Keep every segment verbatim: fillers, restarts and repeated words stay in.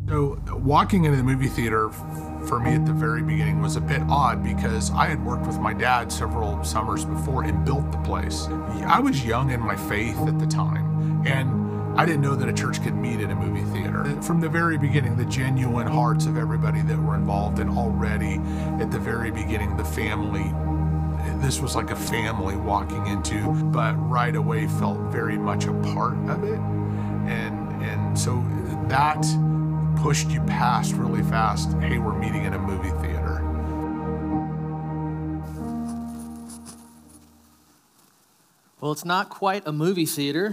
So walking into the movie theater for me at the very beginning was a bit odd because I had worked with my dad several summers before and built the place. I was young in my faith at the time, and I didn't know that a church could meet in a movie theater. From the very beginning, the genuine hearts of everybody that were involved, and already at the very beginning, the family, this was like a family walking into, but right away felt very much a part of it. And, and so that pushed you past really fast, hey, we're meeting in a movie theater. Well, it's not quite a movie theater,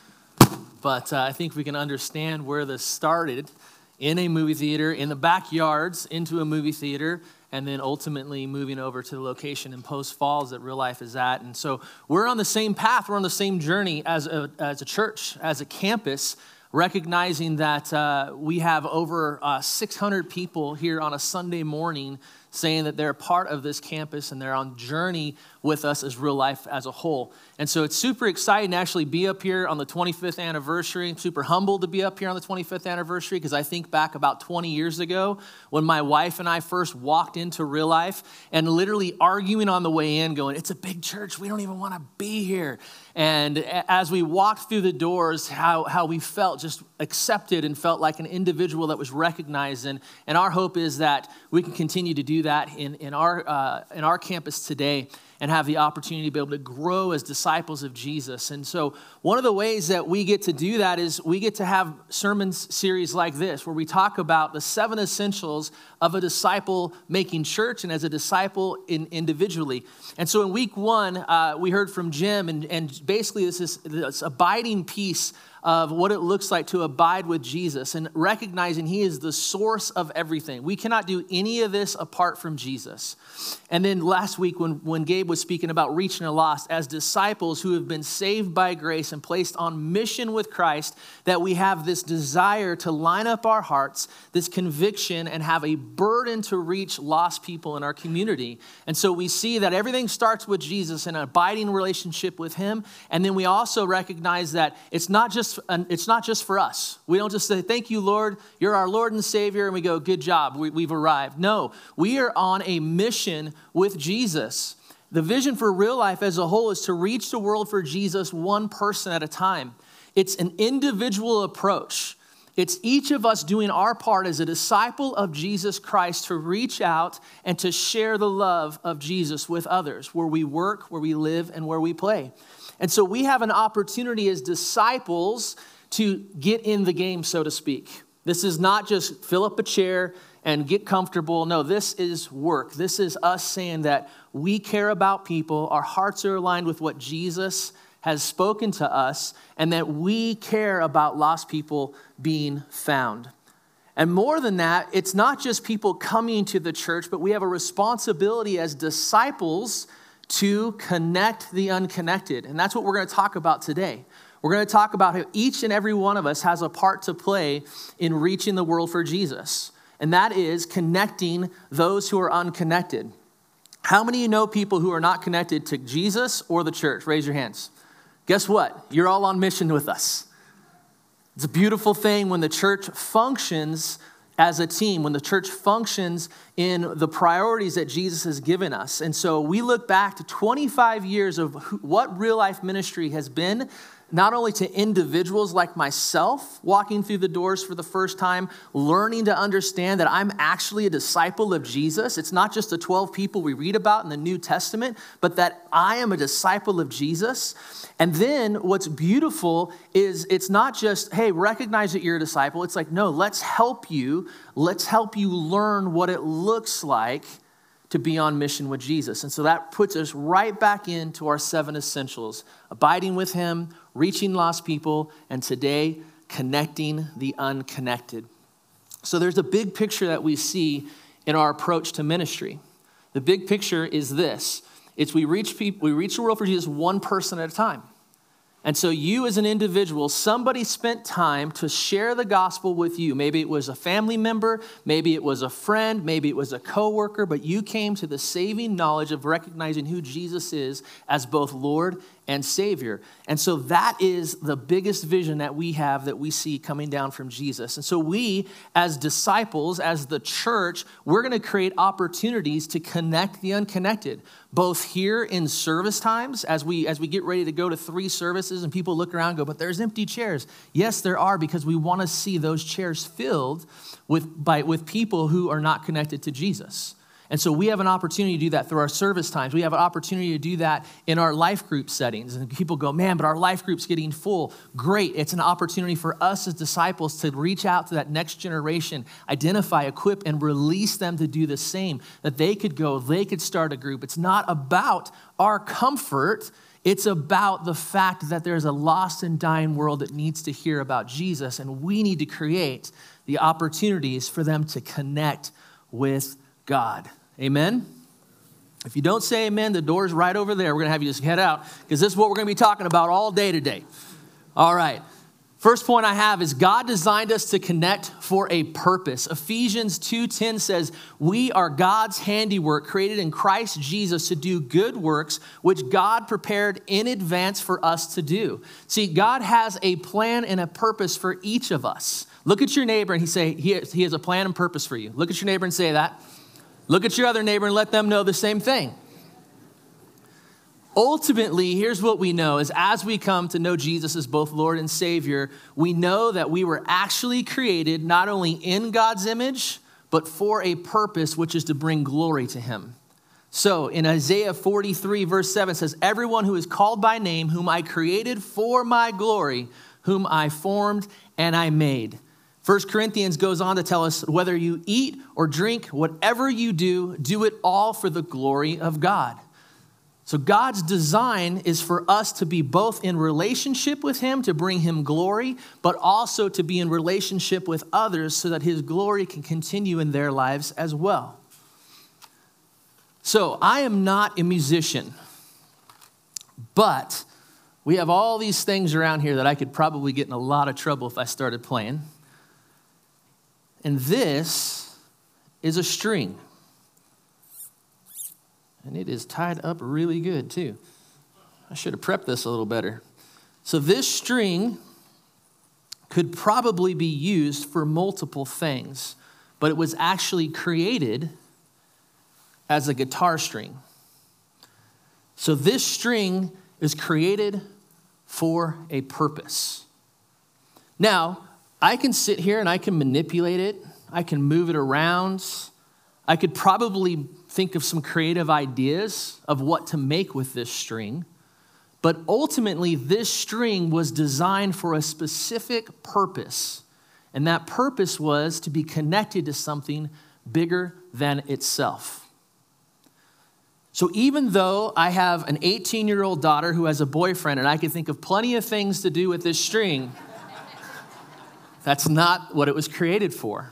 but uh, I think we can understand where this started. In a movie theater, in the backyards, into a movie theater, and then ultimately moving over to the location in Post Falls that Real Life is at. And so we're on the same path, we're on the same journey as a, as a church, as a campus, recognizing that uh, we have over uh, six hundred people here on a Sunday morning saying that they're a part of this campus and they're on journey with us as Real Life as a whole. And so it's super exciting to actually be up here on the twenty-fifth anniversary. I'm super humbled to be up here on the twenty-fifth anniversary because I think back about twenty years ago when my wife and I first walked into Real Life and literally arguing on the way in going, it's a big church, we don't even want to be here. And as we walked through the doors, how, how we felt just accepted and felt like an individual that was recognized. And, and our hope is that we can continue to do that in, in, our, uh, in our campus today and have the opportunity to be able to grow as disciples of Jesus. And so one of the ways that we get to do that is we get to have sermon series like this, where we talk about the seven essentials of a disciple-making church and as a disciple in individually. And so in week one, uh, we heard from Jim, and, and basically this is this abiding piece of what it looks like to abide with Jesus and recognizing he is the source of everything. We cannot do any of this apart from Jesus. And then last week when, when Gabe was speaking about reaching the lost, as disciples who have been saved by grace and placed on mission with Christ, that we have this desire to line up our hearts, this conviction, and have a burden to reach lost people in our community. And so we see that everything starts with Jesus and an abiding relationship with him. And then we also recognize that it's not just it's not just for us. We don't just say, thank you, Lord, you're our Lord and Savior, and we go, good job, we, we've arrived. No, we are on a mission with Jesus. The vision for Real Life as a whole is to reach the world for Jesus one person at a time. It's an individual approach. It's each of us doing our part as a disciple of Jesus Christ to reach out and to share the love of Jesus with others, where we work, where we live, and where we play. And so we have an opportunity as disciples to get in the game, so to speak. This is not just fill up a chair and get comfortable. No, this is work. This is us saying that we care about people. Our hearts are aligned with what Jesus has spoken to us, and that we care about lost people being found. And more than that, it's not just people coming to the church, but we have a responsibility as disciples to connect the unconnected. And that's what we're going to talk about today. We're going to talk about how each and every one of us has a part to play in reaching the world for Jesus. And that is connecting those who are unconnected. How many of you know people who are not connected to Jesus or the church? Raise your hands. Guess what? You're all on mission with us. It's a beautiful thing when the church functions as a team, when the church functions in the priorities that Jesus has given us. And so we look back to twenty-five years of what Real Life Ministry has been, not only to individuals like myself walking through the doors for the first time, learning to understand that I'm actually a disciple of Jesus. It's not just the twelve people we read about in the New Testament, but that I am a disciple of Jesus. And then what's beautiful is it's not just, hey, recognize that you're a disciple. It's like, no, let's help you. Let's help you learn what it looks like to be on mission with Jesus. And so that puts us right back into our seven essentials: abiding with him, reaching lost people, and today, connecting the unconnected. So there's a big picture that we see in our approach to ministry. The big picture is this. It's we reach people, we reach the world for Jesus one person at a time. And so you as an individual, somebody spent time to share the gospel with you. Maybe it was a family member, maybe it was a friend, maybe it was a coworker, but you came to the saving knowledge of recognizing who Jesus is as both Lord and Savior. And so that is the biggest vision that we have, that we see coming down from Jesus. And so we, as disciples, as the church, we're going to create opportunities to connect the unconnected, both here in service times, as we as we get ready to go to three services and people look around and go, but there's empty chairs. Yes, there are, because we want to see those chairs filled with, by, with people who are not connected to Jesus. And so we have an opportunity to do that through our service times. We have an opportunity to do that in our life group settings. And people go, man, but our life group's getting full. Great. It's an opportunity for us as disciples to reach out to that next generation, identify, equip, and release them to do the same, that they could go, they could start a group. It's not about our comfort. It's about the fact that there's a lost and dying world that needs to hear about Jesus, and we need to create the opportunities for them to connect with God. Amen? If you don't say amen, the door's right over there. We're going to have you just head out, because this is what we're going to be talking about all day today. All right. First point I have is God designed us to connect for a purpose. Ephesians two ten says, we are God's handiwork, created in Christ Jesus to do good works, which God prepared in advance for us to do. See, God has a plan and a purpose for each of us. Look at your neighbor and he say, he has, he has a plan and purpose for you. Look at your neighbor and say that. Look at your other neighbor and let them know the same thing. Ultimately, here's what we know is as we come to know Jesus as both Lord and Savior, we know that we were actually created not only in God's image, but for a purpose, which is to bring glory to him. So in Isaiah forty-three, verse seven says, everyone who is called by name, whom I created for my glory, whom I formed and I made. First Corinthians goes on to tell us, whether you eat or drink, whatever you do, do it all for the glory of God. So God's design is for us to be both in relationship with him, to bring him glory, but also to be in relationship with others so that his glory can continue in their lives as well. So I am not a musician, but we have all these things around here that I could probably get in a lot of trouble if I started playing. And this is a string. And it is tied up really good too. I should have prepped this a little better. So this string could probably be used for multiple things, but it was actually created as a guitar string. So this string is created for a purpose. Now, I can sit here and I can manipulate it. I can move it around. I could probably think of some creative ideas of what to make with this string. But ultimately, this string was designed for a specific purpose. And that purpose was to be connected to something bigger than itself. So even though I have an eighteen-year-old daughter who has a boyfriend, and I can think of plenty of things to do with this string, that's not what it was created for.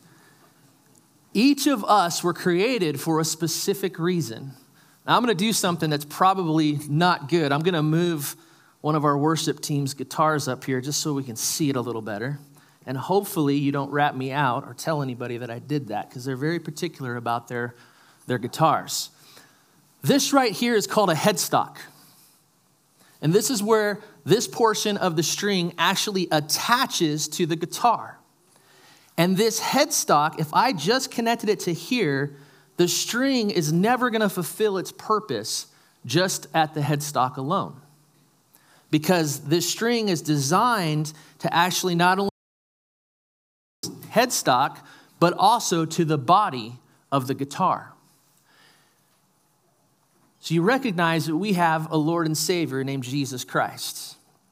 Each of us were created for a specific reason. Now, I'm going to do something that's probably not good. I'm going to move one of our worship team's guitars up here just so we can see it a little better. And hopefully you don't rat me out or tell anybody that I did that, because they're very particular about their, their guitars. This right here is called a headstock. And this is where this portion of the string actually attaches to the guitar. And this headstock, if I just connected it to here, the string is never going to fulfill its purpose just at the headstock alone. Because this string is designed to actually not only headstock, but also to the body of the guitar. So you recognize that we have a Lord and Savior named Jesus Christ.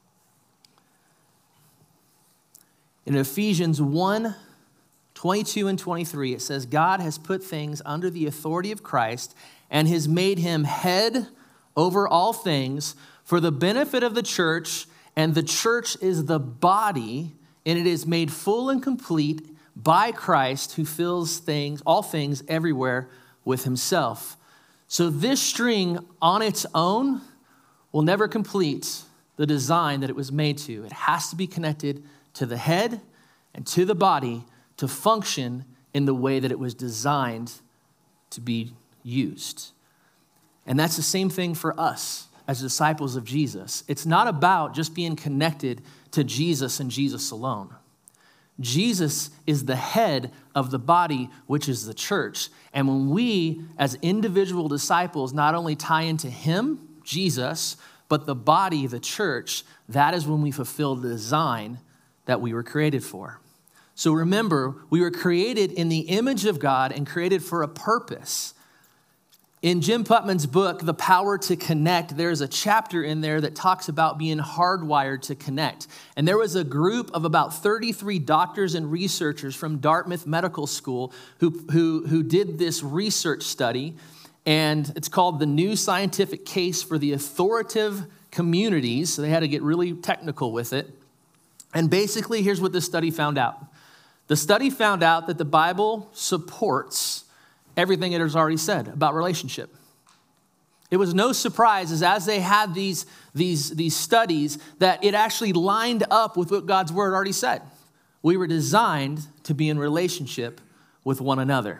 In Ephesians one, twenty-two and twenty-three, it says, God has put things under the authority of Christ and has made him head over all things for the benefit of the church, and the church is the body, and it is made full and complete by Christ, who fills things, all things everywhere with himself. So this string on its own will never complete the design that it was made to. It has to be connected to the head and to the body to function in the way that it was designed to be used. And that's the same thing for us as disciples of Jesus, it's not about just being connected to Jesus and Jesus alone. Jesus is the head of the body, which is the church. And when we, as individual disciples, not only tie into him, Jesus, but the body, the church, that is when we fulfill the design that we were created for. So remember, we were created in the image of God and created for a purpose. In Jim Putman's book, The Power to Connect, there's a chapter in there that talks about being hardwired to connect. And there was a group of about thirty-three doctors and researchers from Dartmouth Medical School who, who, who did this research study. And it's called The New Scientific Case for the Authoritative Communities. So they had to get really technical with it. And basically, here's what this study found out. The study found out that the Bible supports everything it has already said about relationship. It was no surprise as, as they had these, these, these studies that it actually lined up with what God's word already said. We were designed to be in relationship with one another.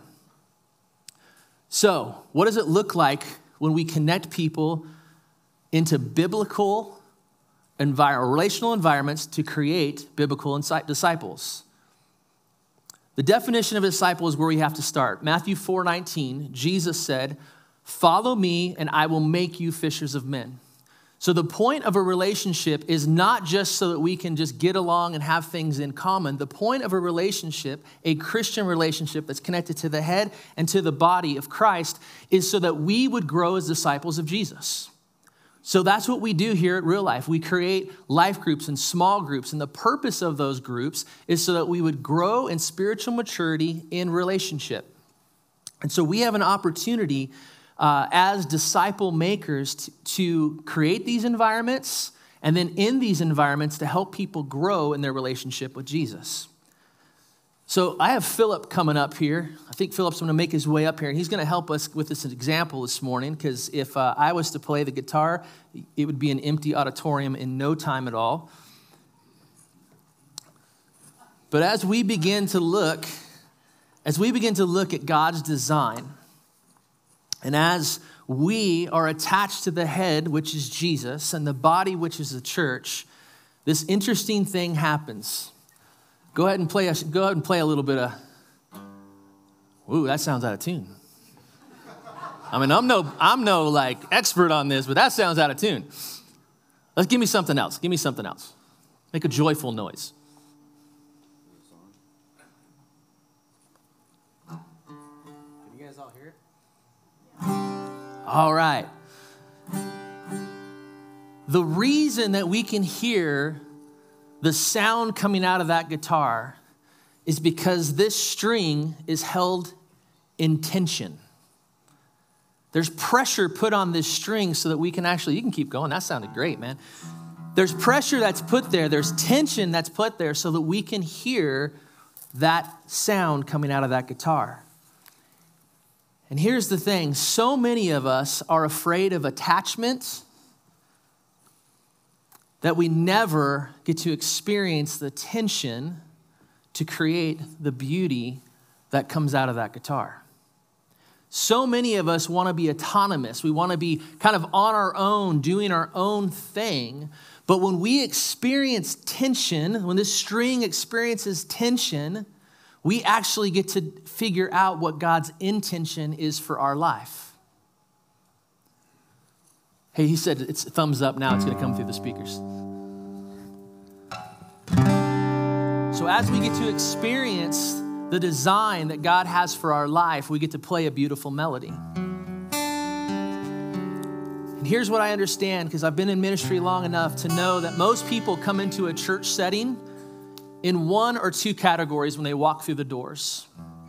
So, what does it look like when we connect people into biblical envir- relational environments to create biblical insi- disciples? The definition of a disciple is where we have to start. Matthew four nineteen, Jesus said, "Follow me and I will make you fishers of men." So the point of a relationship is not just so that we can just get along and have things in common. The point of a relationship, a Christian relationship that's connected to the head and to the body of Christ, is so that we would grow as disciples of Jesus. So that's what we do here at Real Life. We create life groups and small groups, and the purpose of those groups is so that we would grow in spiritual maturity in relationship. And so we have an opportunity uh, as disciple makers to, to create these environments, and then in these environments to help people grow in their relationship with Jesus. So I have Philip coming up here. I think Philip's going to make his way up here, and he's going to help us with this example this morning, because if uh, I was to play the guitar, it would be an empty auditorium in no time at all. But as we begin to look, as we begin to look at God's design, and as we are attached to the head, which is Jesus, and the body, which is the church, this interesting thing happens. Go ahead and play a, go ahead and play a little bit of, ooh, that sounds out of tune. I mean, I'm no, I'm no like expert on this, but that sounds out of tune. Let's give me something else. Give me something else. Make a joyful noise. Can you guys all hear it? All right. The reason that we can hear the sound coming out of that guitar is because this string is held in tension. There's pressure put on this string so that we can actually, you can keep going. That sounded great, man. There's pressure that's put there. There's tension that's put there so that we can hear that sound coming out of that guitar. And here's the thing. So many of us are afraid of attachment that we never get to experience the tension to create the beauty that comes out of that guitar. So many of us want to be autonomous. We want to be kind of on our own, doing our own thing. But when we experience tension, when this string experiences tension, we actually get to figure out what God's intention is for our life. Hey, he said it's thumbs up now. It's going to come through the speakers. So as we get to experience the design that God has for our life, we get to play a beautiful melody. And here's what I understand, because I've been in ministry long enough to know that most people come into a church setting in one or two categories when they walk through the doors.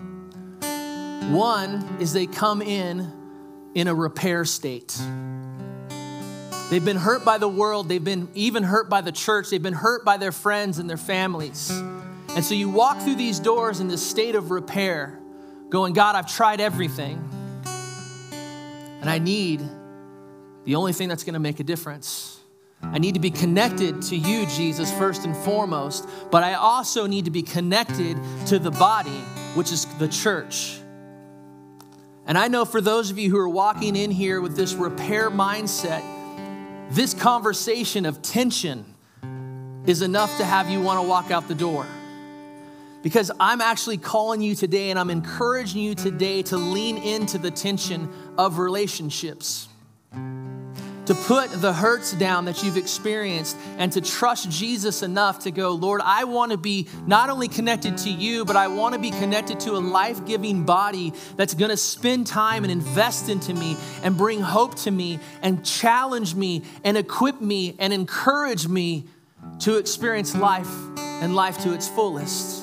One is they come in in a repair state. They've been hurt by the world. They've been even hurt by the church. They've been hurt by their friends and their families. And so you walk through these doors in this state of repair, going, God, I've tried everything. And I need the only thing that's going to make a difference. I need to be connected to you, Jesus, first and foremost. But I also need to be connected to the body, which is the church. And I know for those of you who are walking in here with this repair mindset, this conversation of tension is enough to have you want to walk out the door. Because I'm actually calling you today and I'm encouraging you today to lean into the tension of relationships. To put the hurts down that you've experienced and to trust Jesus enough to go, Lord, I want to be not only connected to you, but I want to be connected to a life-giving body that's going to spend time and invest into me and bring hope to me and challenge me and equip me and encourage me to experience life and life to its fullest.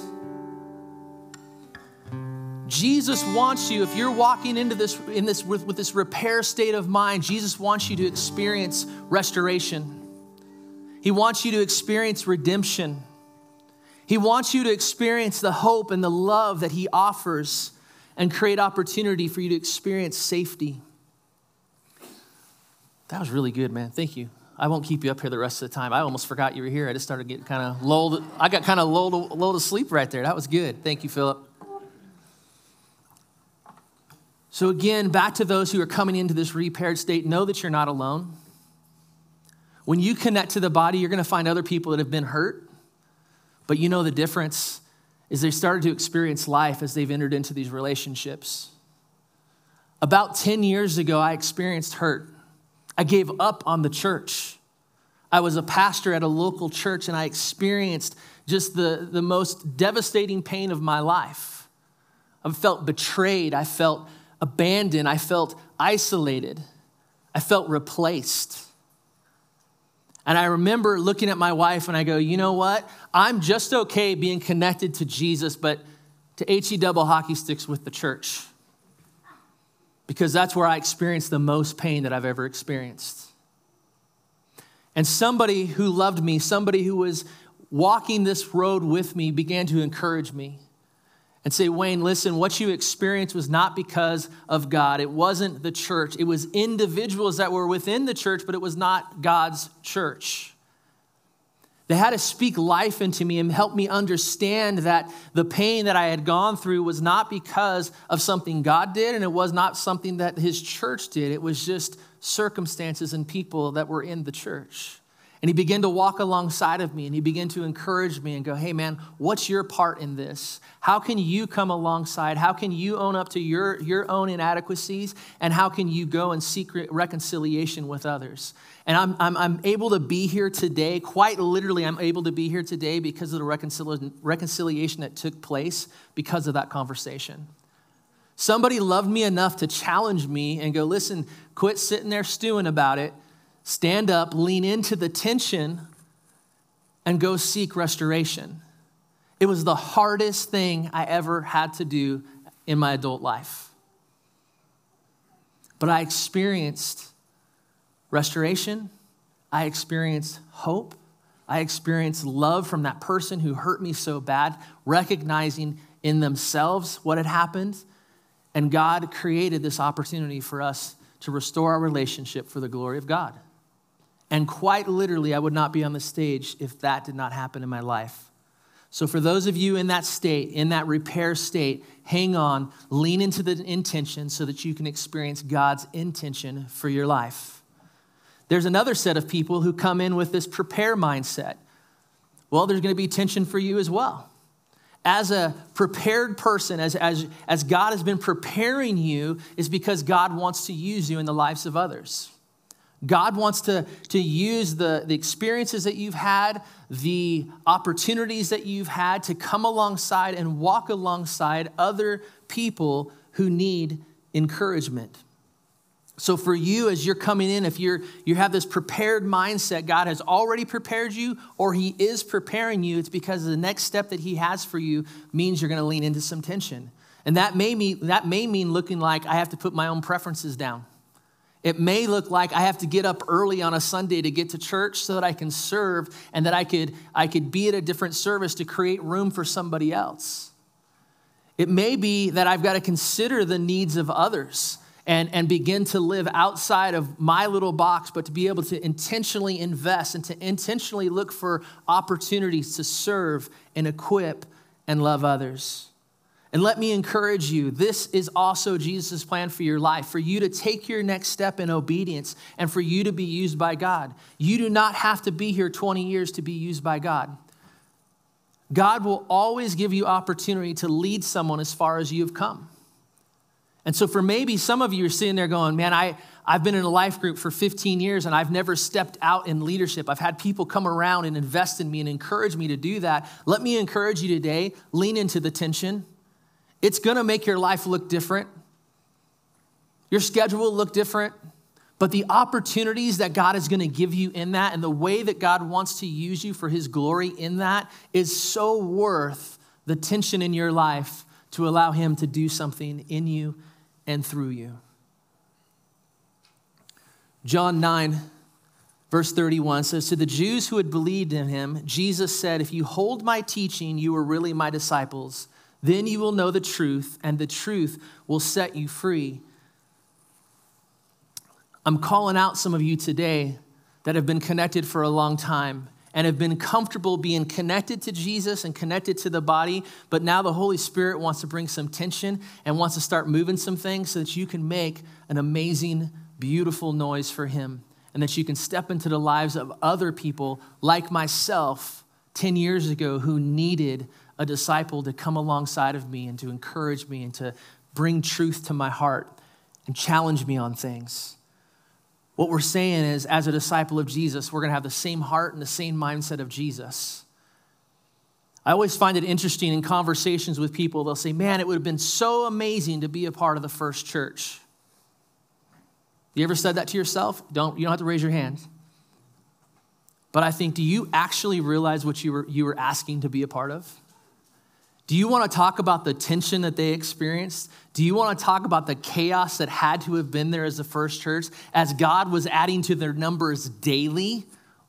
Jesus wants you, if you're walking into this, in this with, with this repair state of mind, Jesus wants you to experience restoration. He wants you to experience redemption. He wants you to experience the hope and the love that he offers and create opportunity for you to experience safety. That was really good, man. Thank you. I won't keep you up here the rest of the time. I almost forgot you were here. I just started getting kind of lulled. I got kind of lulled, lulled asleep right there. That was good. Thank you, Philip. So again, back to those who are coming into this repaired state, know that you're not alone. When you connect to the body, you're going to find other people that have been hurt, but you know the difference is they started to experience life as they've entered into these relationships. About ten years ago, I experienced hurt. I gave up on the church. I was a pastor at a local church, and I experienced just the, the most devastating pain of my life. I felt betrayed. I felt abandoned. I felt isolated. I felt replaced. And I remember looking at my wife and I go, you know what? I'm just okay being connected to Jesus, but to H E double hockey sticks with the church. Because that's where I experienced the most pain that I've ever experienced. And somebody who loved me, somebody who was walking this road with me, began to encourage me and say, Wayne, listen, what you experienced was not because of God. It wasn't the church. It was individuals that were within the church, but it was not God's church. They had to speak life into me and help me understand that the pain that I had gone through was not because of something God did, and it was not something that his church did. It was just circumstances and people that were in the church. And he began to walk alongside of me and he began to encourage me and go, hey man, what's your part in this? How can you come alongside? How can you own up to your, your own inadequacies? And how can you go and seek reconciliation with others? And I'm, I'm, I'm able to be here today, quite literally, I'm able to be here today because of the reconcili- reconciliation that took place because of that conversation. Somebody loved me enough to challenge me and go, listen, quit sitting there stewing about it. Stand up, lean into the tension, and go seek restoration. It was the hardest thing I ever had to do in my adult life. But I experienced restoration. I experienced hope. I experienced love from that person who hurt me so bad, recognizing in themselves what had happened. And God created this opportunity for us to restore our relationship for the glory of God. And quite literally, I would not be on the stage if that did not happen in my life. So for those of you in that state, in that repair state, hang on, lean into the intention so that you can experience God's intention for your life. There's another set of people who come in with this prepare mindset. Well, there's going to be tension for you as well. As a prepared person, as, as, as God has been preparing you, is because God wants to use you in the lives of others. God wants to, to use the, the experiences that you've had, the opportunities that you've had to come alongside and walk alongside other people who need encouragement. So for you, as you're coming in, if you're you have this prepared mindset, God has already prepared you or he is preparing you, it's because the next step that he has for you means you're going to lean into some tension. And that may mean, that may mean looking like I have to put my own preferences down. It may look like I have to get up early on a Sunday to get to church so that I can serve and that I could, I could be at a different service to create room for somebody else. It may be that I've got to consider the needs of others and, and begin to live outside of my little box, but to be able to intentionally invest and to intentionally look for opportunities to serve and equip and love others. And let me encourage you, this is also Jesus' plan for your life, for you to take your next step in obedience and for you to be used by God. You do not have to be here twenty years to be used by God. God will always give you opportunity to lead someone as far as you've come. And so for maybe some of you are sitting there going, man, I, I've been in a life group for fifteen years and I've never stepped out in leadership. I've had people come around and invest in me and encourage me to do that. Let me encourage you today, lean into the tension. It's going to make your life look different. Your schedule will look different. But the opportunities that God is going to give you in that and the way that God wants to use you for his glory in that is so worth the tension in your life to allow him to do something in you and through you. John nine, verse thirty-one says, to the Jews who had believed in him, Jesus said, if you hold my teaching, you are really my disciples. Then you will know the truth, and the truth will set you free. I'm calling out some of you today that have been connected for a long time and have been comfortable being connected to Jesus and connected to the body, but now the Holy Spirit wants to bring some tension and wants to start moving some things so that you can make an amazing, beautiful noise for him and that you can step into the lives of other people like myself ten years ago who needed a disciple to come alongside of me and to encourage me and to bring truth to my heart and challenge me on things. What we're saying is, as a disciple of Jesus, we're going to have the same heart and the same mindset of Jesus. I always find it interesting in conversations with people, they'll say, man, it would have been so amazing to be a part of the first church. You ever said that to yourself? Don't, you don't have to raise your hand. But I think, do you actually realize what you were, you were asking to be a part of? Do you want to talk about the tension that they experienced? Do you want to talk about the chaos that had to have been there as the first church, as God was adding to their numbers daily?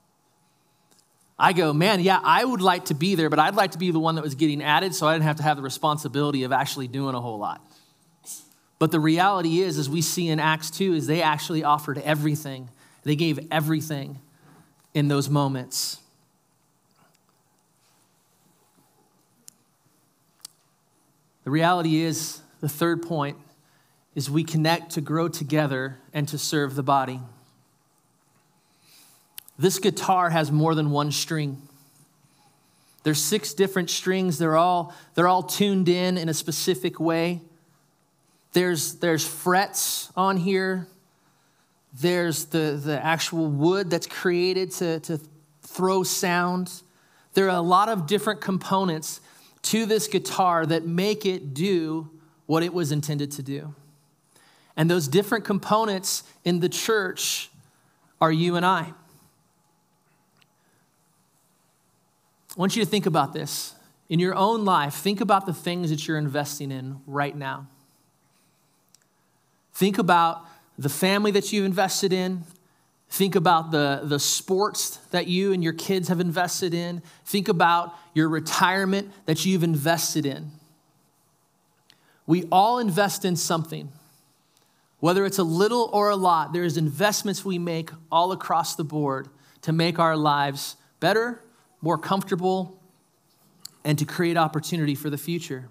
I go, man, yeah, I would like to be there, but I'd like to be the one that was getting added so I didn't have to have the responsibility of actually doing a whole lot. But the reality is, as we see in Acts two, is they actually offered everything. They gave everything in those moments. The reality is, the third point is we connect to grow together and to serve the body. This guitar has more than one string. There's six different strings. They're all, they're all tuned in in a specific way. There's, there's frets on here. There's the, the actual wood that's created to, to throw sound. There are a lot of different components to this guitar that make it do what it was intended to do. And those different components in the church are you and I. I want you to think about this. In your own life, think about the things that you're investing in right now. Think about the family that you've invested in. Think about the, the sports that you and your kids have invested in. Think about your retirement that you've invested in. We all invest in something. Whether it's a little or a lot, there's investments we make all across the board to make our lives better, more comfortable, and to create opportunity for the future.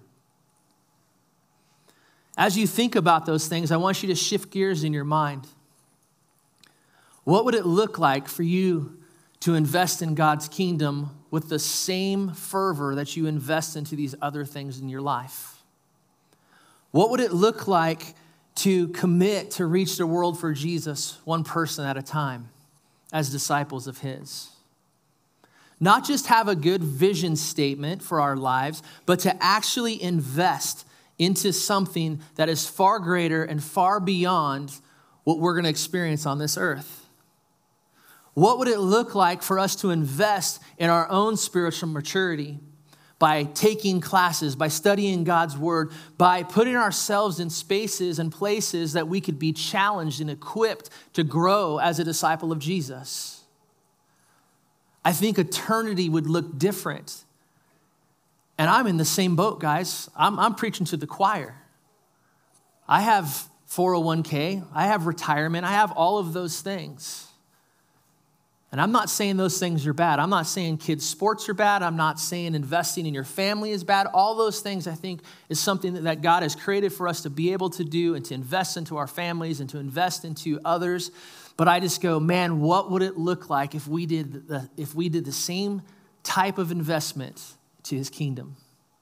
As you think about those things, I want you to shift gears in your mind. What would it look like for you to invest in God's kingdom with the same fervor that you invest into these other things in your life? What would it look like to commit to reach the world for Jesus one person at a time as disciples of his? Not just have a good vision statement for our lives, but to actually invest into something that is far greater and far beyond what we're going to experience on this earth. What would it look like for us to invest in our own spiritual maturity by taking classes, by studying God's word, by putting ourselves in spaces and places that we could be challenged and equipped to grow as a disciple of Jesus? I think eternity would look different. And I'm in the same boat, guys. I'm, I'm preaching to the choir. I have four oh one k. I have retirement. I have all of those things. And I'm not saying those things are bad. I'm not saying kids' sports are bad. I'm not saying investing in your family is bad. All those things, I think, is something that God has created for us to be able to do and to invest into our families and to invest into others. But I just go, man, what would it look like if we did the, if we did the same type of investment to his kingdom?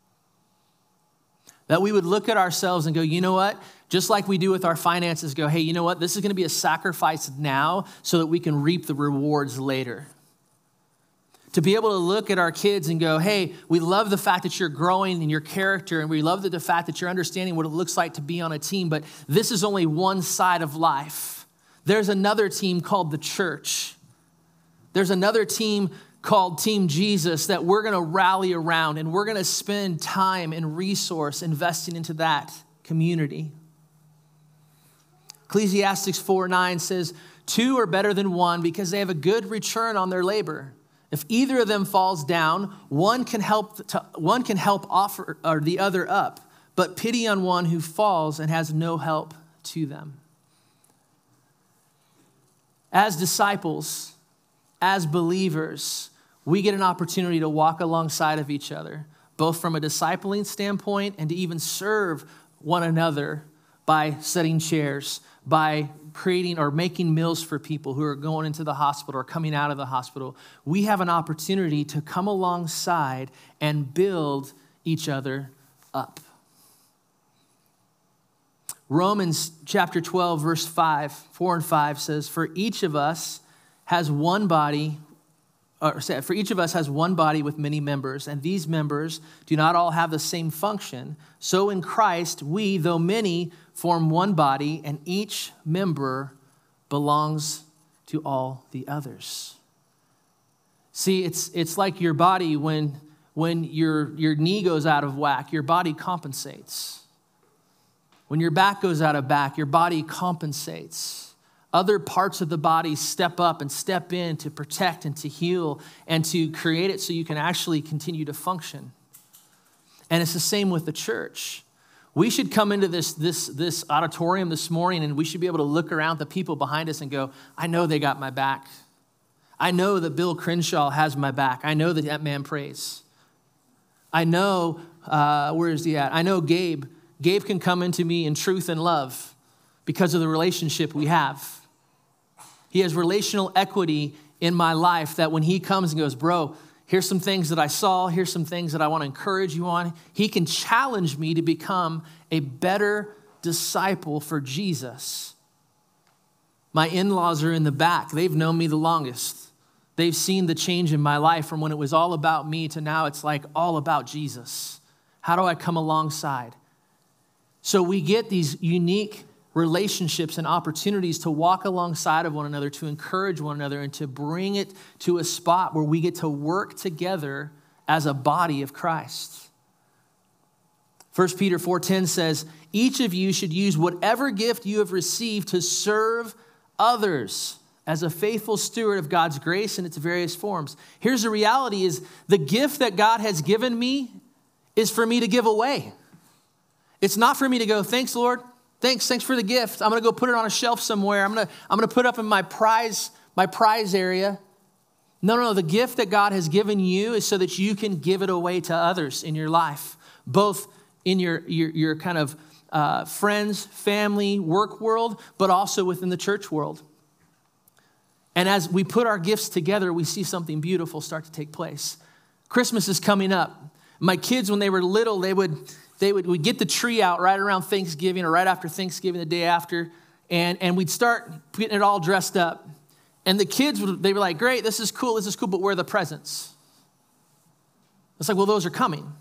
That we would look at ourselves and go, you know what? Just like we do with our finances, go, hey, you know what? This is going to be a sacrifice now so that we can reap the rewards later. To be able to look at our kids and go, hey, we love the fact that you're growing in your character, and we love the fact that you're understanding what it looks like to be on a team, but this is only one side of life. There's another team called the church. There's another team called Team Jesus that we're going to rally around, and we're going to spend time and resource investing into that community. Ecclesiastes four nine says, two are better than one because they have a good return on their labor. If either of them falls down, one can help to, one can help offer or the other up, but pity on one who falls and has no help to them. As disciples, as believers, we get an opportunity to walk alongside of each other, both from a discipling standpoint and to even serve one another by setting chairs, by creating or making meals for people who are going into the hospital or coming out of the hospital. We have an opportunity to come alongside and build each other up. Romans chapter twelve, verse five, four and five says, for each of us has one body, or for each of us has one body with many members, and these members do not all have the same function. So in Christ, we, though many, form one body, and each member belongs to all the others. See, it's it's like your body when, when your, your knee goes out of whack, your body compensates. When your back goes out of whack, your body compensates. Other parts of the body step up and step in to protect and to heal and to create it so you can actually continue to function. And it's the same with the church. We should come into this, this, this auditorium this morning and we should be able to look around at the people behind us and go, I know they got my back. I know that Bill Crenshaw has my back. I know that that man prays. I know, uh, where is he at? I know Gabe. Gabe can come into me in truth and love because of the relationship we have. He has relational equity in my life that when he comes and goes, bro, here's some things that I saw. Here's some things that I want to encourage you on. He can challenge me to become a better disciple for Jesus. My in-laws are in the back. They've known me the longest. They've seen the change in my life from when it was all about me to now it's like all about Jesus. How do I come alongside? So we get these unique relationships and opportunities to walk alongside of one another, to encourage one another, and to bring it to a spot where we get to work together as a body of Christ. First Peter four ten says, each of you should use whatever gift you have received to serve others as a faithful steward of God's grace in its various forms. Here's the reality is the gift that God has given me is for me to give away. It's not for me to go, thanks, Lord. Thanks, thanks for the gift. I'm going to go put it on a shelf somewhere. I'm going to, I'm going to put it up in my prize, my prize area. No, no, no. The gift that God has given you is so that you can give it away to others in your life, both in your, your, your kind of uh, friends, family, work world, but also within the church world. And as we put our gifts together, we see something beautiful start to take place. Christmas is coming up. My kids, when they were little, they would... They would we'd get the tree out right around Thanksgiving or right after Thanksgiving, the day after, and, and we'd start getting it all dressed up. And the kids, would, they were like, great, this is cool, this is cool, but where are the presents? It's like, well, those are coming.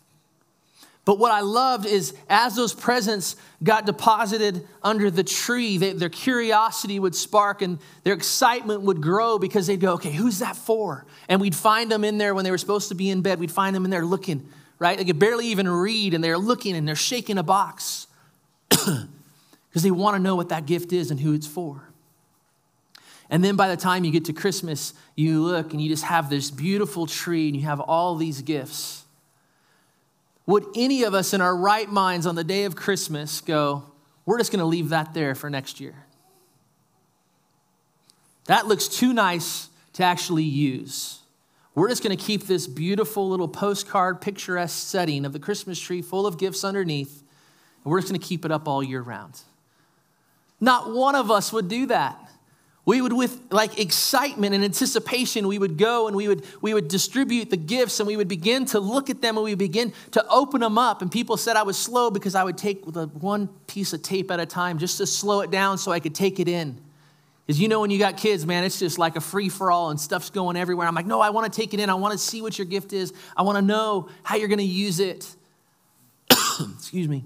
But what I loved is as those presents got deposited under the tree, they, their curiosity would spark and their excitement would grow because they'd go, okay, who's that for? And we'd find them in there when they were supposed to be in bed. We'd find them in there looking, right? They could barely even read, and they're looking, and they're shaking a box because they want to know what that gift is and who it's for. And then by the time you get to Christmas, you look, and you just have this beautiful tree, and you have all these gifts. Would any of us in our right minds on the day of Christmas go, we're just going to leave that there for next year? That looks too nice to actually use. We're just going to keep this beautiful little postcard, picturesque setting of the Christmas tree full of gifts underneath, and we're just going to keep it up all year round. Not one of us would do that. We would, with like excitement and anticipation, we would go and we would we would distribute the gifts, and we would begin to look at them, and we would begin to open them up. And people said I was slow because I would take the one piece of tape at a time just to slow it down so I could take it in. Because you know when you got kids, man, it's just like a free-for-all and stuff's going everywhere. I'm like, no, I want to take it in. I want to see what your gift is. I want to know how you're going to use it. Excuse me.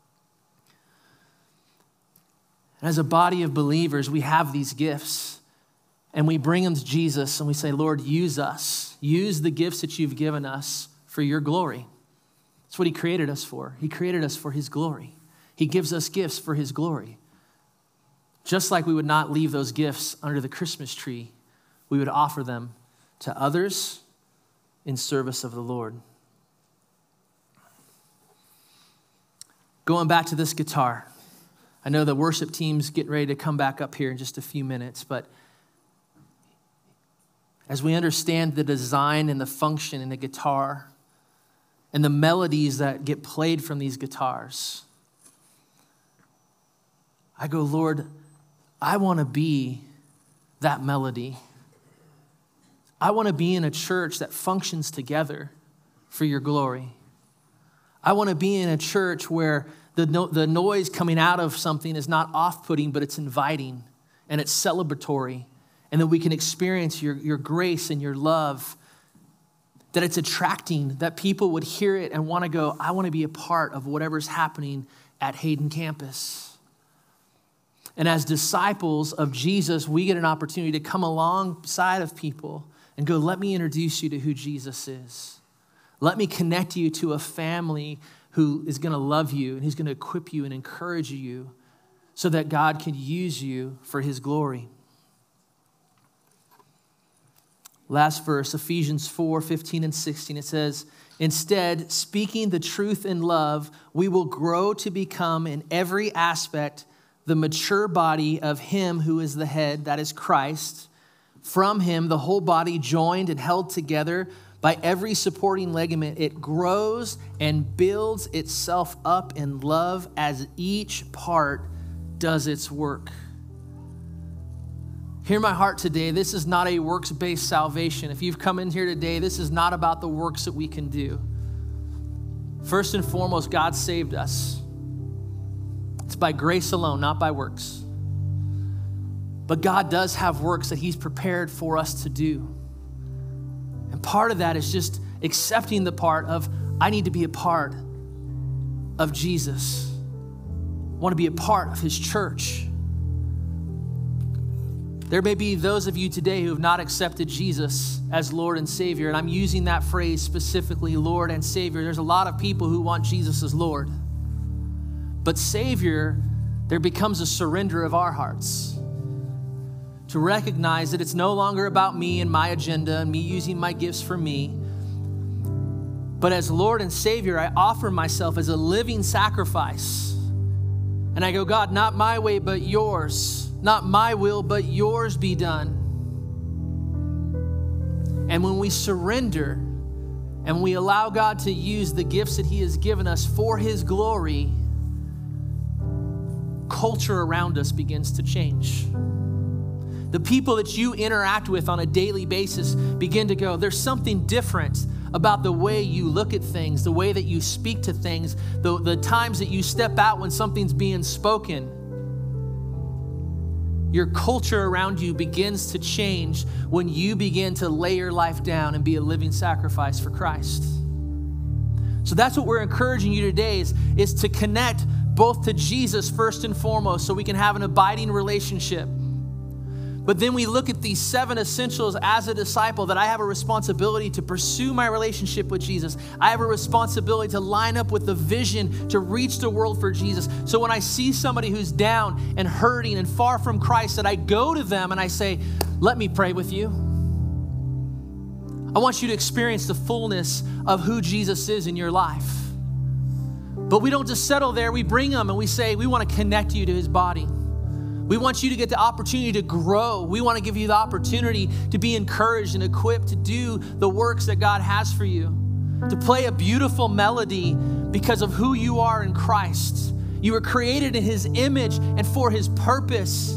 As a body of believers, we have these gifts, and we bring them to Jesus, and we say, Lord, use us. Use the gifts that you've given us for your glory. That's what he created us for. He created us for his glory. He gives us gifts for his glory. Just like we would not leave those gifts under the Christmas tree, we would offer them to others in service of the Lord. Going back to this guitar. I know the worship team's getting ready to come back up here in just a few minutes, but as we understand the design and the function in the guitar and the melodies that get played from these guitars, I go, Lord, I want to be that melody. I want to be in a church that functions together for your glory. I want to be in a church where The, no, the noise coming out of something is not off-putting, but it's inviting and it's celebratory. And that we can experience your, your grace and your love. That it's attracting, that people would hear it and want to go, I want to be a part of whatever's happening at Hayden campus. And as disciples of Jesus, we get an opportunity to come alongside of people and go, let me introduce you to who Jesus is. Let me connect you to a family who is going to love you, and he's going to equip you and encourage you so that God can use you for his glory. Last verse, Ephesians four, fifteen and sixteen, it says, instead, speaking the truth in love, we will grow to become in every aspect the mature body of him who is the head, that is Christ. From him, the whole body joined and held together by every supporting ligament, it grows and builds itself up in love as each part does its work. Hear my heart today. This is not a works-based salvation. If you've come in here today, this is not about the works that we can do. First and foremost, God saved us. It's by grace alone, not by works. But God does have works that he's prepared for us to do. And part of that is just accepting the part of, I need to be a part of Jesus. I want to be a part of his church. There may be those of you today who have not accepted Jesus as Lord and Savior, and I'm using that phrase specifically, Lord and Savior. There's a lot of people who want Jesus as Lord. But Savior, there becomes a surrender of our hearts. To recognize that it's no longer about me and my agenda and me using my gifts for me. But as Lord and Savior, I offer myself as a living sacrifice. And I go, God, not my way, but yours. Not my will, but yours be done. And when we surrender and we allow God to use the gifts that he has given us for his glory, culture around us begins to change. The people that you interact with on a daily basis begin to go, there's something different about the way you look at things, the way that you speak to things, the, the times that you step out when something's being spoken. Your culture around you begins to change when you begin to lay your life down and be a living sacrifice for Christ. So that's what we're encouraging you today is, is to connect both to Jesus first and foremost so we can have an abiding relationship. But then we look at these seven essentials as a disciple that I have a responsibility to pursue my relationship with Jesus. I have a responsibility to line up with the vision to reach the world for Jesus. So when I see somebody who's down and hurting and far from Christ, that I go to them and I say, let me pray with you. I want you to experience the fullness of who Jesus is in your life. But we don't just settle there. We bring them and we say, we want to connect you to his body. We want you to get the opportunity to grow. We want to give you the opportunity to be encouraged and equipped to do the works that God has for you, to play a beautiful melody because of who you are in Christ. You were created in His image and for His purpose.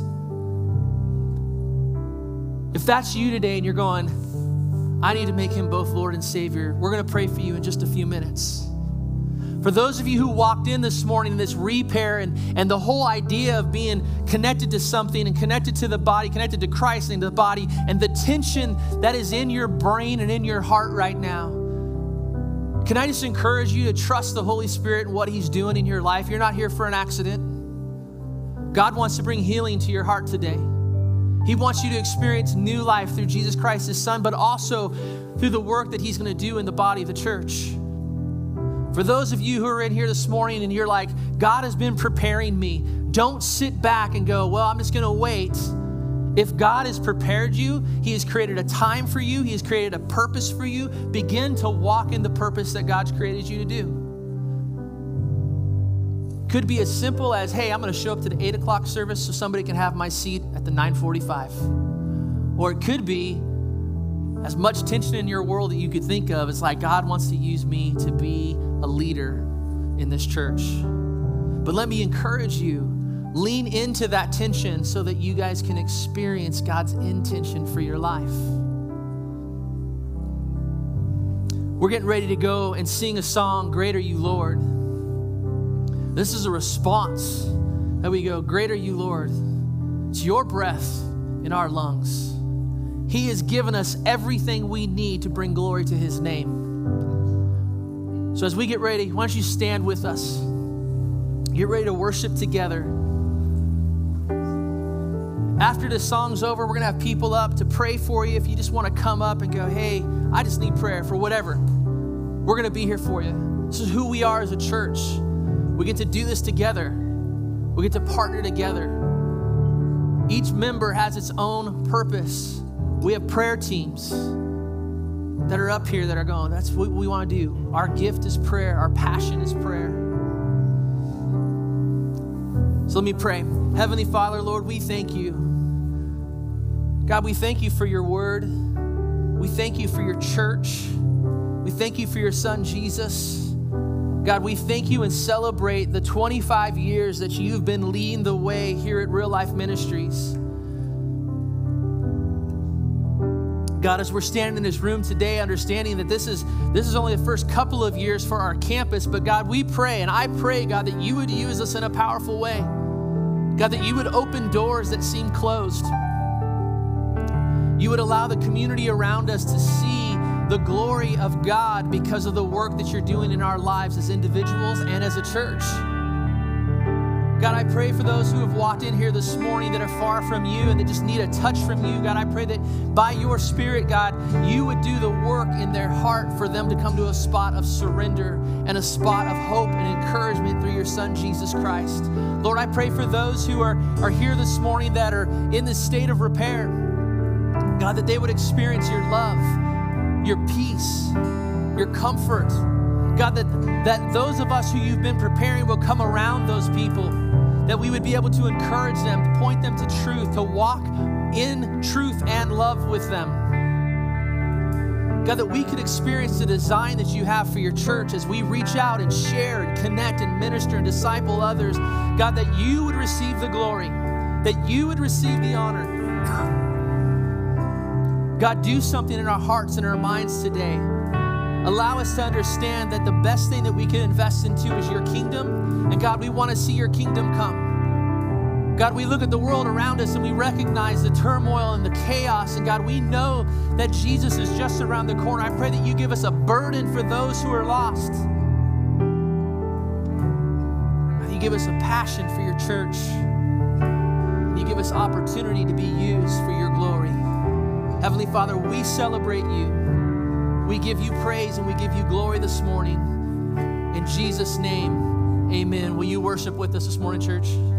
If that's you today and you're going, I need to make Him both Lord and Savior, we're going to pray for you in just a few minutes. For those of you who walked in this morning, this repair and, and the whole idea of being connected to something and connected to the body, connected to Christ and to the body, and the tension that is in your brain and in your heart right now, can I just encourage you to trust the Holy Spirit and what He's doing in your life? You're not here for an accident. God wants to bring healing to your heart today. He wants you to experience new life through Jesus Christ, His Son, but also through the work that He's going to do in the body of the church. For those of you who are in here this morning and you're like, God has been preparing me, don't sit back and go, well, I'm just going to wait. If God has prepared you, He has created a time for you, He has created a purpose for you, begin to walk in the purpose that God's created you to do. Could be as simple as, hey, I'm going to show up to the eight o'clock service so somebody can have my seat at the nine forty-five. Or it could be as much tension in your world that you could think of. It's like, God wants to use me to be a leader in this church. But let me encourage you, lean into that tension so that you guys can experience God's intention for your life. We're getting ready to go and sing a song, Great Are You, Lord. This is a response that we go, Great are you, Lord. It's your breath in our lungs. He has given us everything we need to bring glory to His name. So as we get ready, why don't you stand with us? Get ready to worship together. After this song's over, we're going to have people up to pray for you. If you just want to come up and go, hey, I just need prayer for whatever, we're going to be here for you. This is who we are as a church. We get to do this together. We get to partner together. Each member has its own purpose. We have prayer teams that are up here that are going, that's what we want to do. Our gift is prayer. Our passion is prayer. So let me pray. Heavenly Father, Lord, we thank you. God, we thank you for your word. We thank you for your church. We thank you for your Son, Jesus. God, we thank you and celebrate the twenty-five years that you've been leading the way here at Real Life Ministries. God, as we're standing in this room today, understanding that this is this is only the first couple of years for our campus, but God, we pray, and I pray, God, that you would use us in a powerful way. God, that you would open doors that seem closed. You would allow the community around us to see the glory of God because of the work that you're doing in our lives as individuals and as a church. God, I pray for those who have walked in here this morning that are far from you and that just need a touch from you. God, I pray that by your Spirit, God, you would do the work in their heart for them to come to a spot of surrender and a spot of hope and encouragement through your Son, Jesus Christ. Lord, I pray for those who are, are here this morning that are in this state of repair. God, that they would experience your love, your peace, your comfort. God, that, that those of us who you've been preparing will come around those people, that we would be able to encourage them, to point them to truth, to walk in truth and love with them. God, that we could experience the design that you have for your church as we reach out and share and connect and minister and disciple others. God, that you would receive the glory, that you would receive the honor. God, do something in our hearts and our minds today. Allow us to understand that the best thing that we can invest into is your kingdom. And God, we want to see your kingdom come. God, we look at the world around us and we recognize the turmoil and the chaos. And God, we know that Jesus is just around the corner. I pray that you give us a burden for those who are lost. You give us a passion for your church. You give us opportunity to be used for your glory. Heavenly Father, we celebrate you. We give you praise and we give you glory this morning. In Jesus' name, amen. Will you worship with us this morning, church?